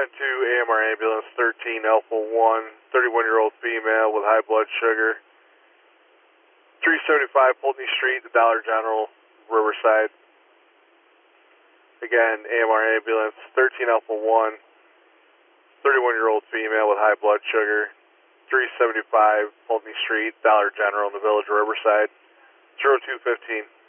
2 AMR ambulance 13 Alpha 1, 31-year-old female with high blood sugar. 375 Pulteney Street, the Dollar General, Riverside. Again, AMR ambulance 13 Alpha 1, 31-year-old female with high blood sugar. 375 Pulteney Street, Dollar General in the Village of Riverside. 0215.